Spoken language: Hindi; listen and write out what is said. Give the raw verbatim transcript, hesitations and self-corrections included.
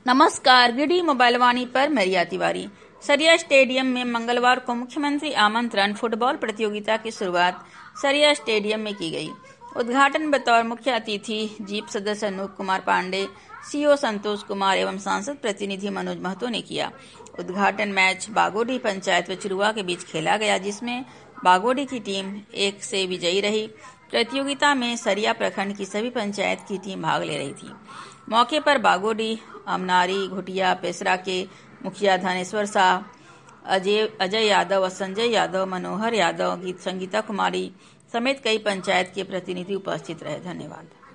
नमस्कार, गिडी मोबाइल वाणी पर मरिया तिवारी। सरिया स्टेडियम में मंगलवार को मुख्यमंत्री आमंत्रण फुटबॉल प्रतियोगिता की शुरुआत सरिया स्टेडियम में की गई। उद्घाटन बतौर मुख्य अतिथि जीप सदस्य अनूप कुमार पांडे, सीओ संतोष कुमार एवं सांसद प्रतिनिधि मनोज महतो ने किया। उद्घाटन मैच बागोडी पंचायत व चिरुआ के बीच खेला गया, जिसमें बागोडी की टीम एक से विजयी रही। प्रतियोगिता में सरिया प्रखंड की सभी पंचायत की टीम भाग ले रही थी। मौके पर बागोडी, अमनारी, घुटिया, पेसरा के मुखिया धनेश्वर शाह, अजय अजय यादव और संजय यादव, मनोहर यादव, गीत संगीता कुमारी समेत कई पंचायत के प्रतिनिधि उपस्थित रहे। धन्यवाद।